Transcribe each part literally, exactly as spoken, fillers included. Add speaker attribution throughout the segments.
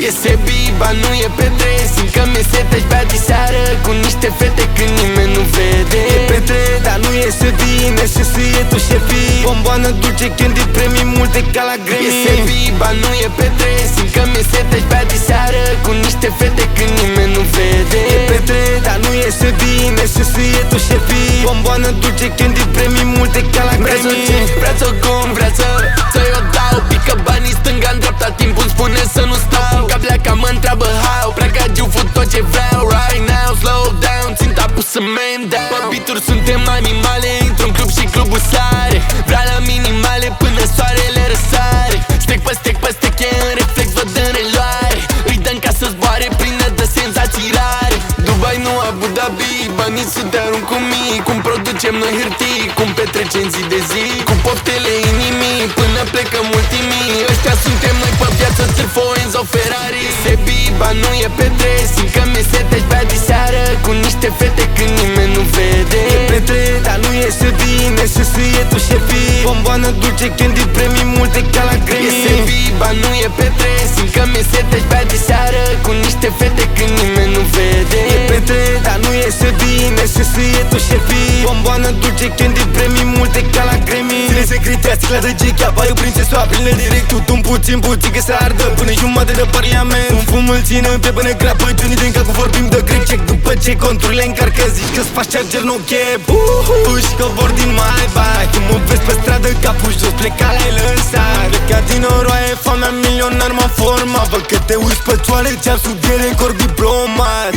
Speaker 1: E sebiba, nu e Petre. Simt că mi-e sete și bea diseară cu niște fete când nimeni nu vede. E Petre, dar nu iese bine și e tu șefii. Bomboană dulce, candy, premii multe ca la Grammy. E sebiba, nu e Petre. Simt că mi-e sete și bea diseară cu niște fete când nimeni nu vede. E Petre, dar nu iese bine și e tu șefii. Bomboană dulce, candy, premii multe ca la Grammy. Vrea să cum, vrea să să-i o dau. Pică banii stânga-n dreapta, timpul îmi spune să nu stau. Cum ca pleacă, mă întreabă how. Pleacă, giu, fut tot ce vreau. Right now, slow down, ținta pusă man down. Pe beat-uri suntem animale, intru-n club și clubul sare. Vrea la minimale până soarele răsare. Stec pe stec pe stec, e în reflex, văd în reloare. Îi dăm ca să zboare, plină de senzații rare. Dubai, nu Abu Dhabi, banii să te arunc cu mii. Cum producem noi hârtii, cum petrecem zi de zi. Cu poftele inimii, până plecăm ultimii. Ăștia suntem noi pe viață, Tirfo, Enzo, Ferrari. Sebiba, nu e Petre. Simt că mi-e sete și bea diseară cu niște fete când nimeni nu vede. E Petre, dar nu iese bine și e tu șefii. Bomboană dulce, candy, premii multe ca la Grammy. E sebiba, nu e Petre. Simt că mi-e sete și bea diseară cu niște fete când nimeni nu vede. E Petre, dar nu iese bine și e tu șefii. Bomboană dulce, candy, premii multe ca la Grammy. Ține secretea, sticla de G-Cap, ai o prințesoa, plină direct, tu un puțin, puțin că se ardă. Până jumătate de parlament, un fum îl ține pe până grapă. Unii din capul vorbim de grec check. După ce conturile încarcă, zici că-ți faci charger, no cap. Uhuhu, și că vor din mai bai. Tu mă vezi pe stradă, capul jos, pleca la el în sat. Plecat din oroaie, famea milionar m-a format. Văd că te uiți pe toale, ți-am sub ele, corp diplomat.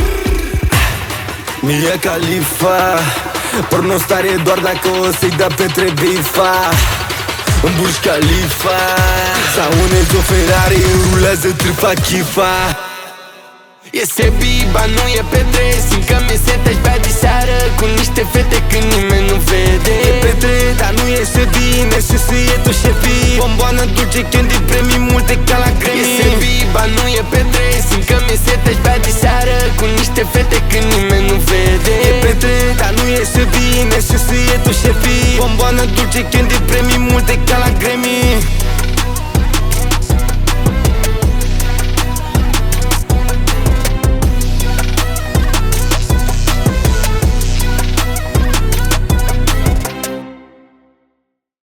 Speaker 1: Mia Khalifa, pornostare doar dacă o să-i da Petre bifa. În Burj Khalifa sau un Enzo Ferrari, rulează tripa chifa. E sebiba, nu e Petre. Simt că mi-e sete și bea diseară cu niște fete când nimeni nu vede. E Petre, dar nu iese bine și e tu șefii. Bomboană dulce, candy, premii multe ca la Grammy. E sebiba, nu e Petre. Simt că mi-e sete și bea diseară cu niște fete când nimeni nu vede. E Petre, dar nu iese bine și e tu șefii. Bomboană dulce, candy, premii multe ca la Grammy.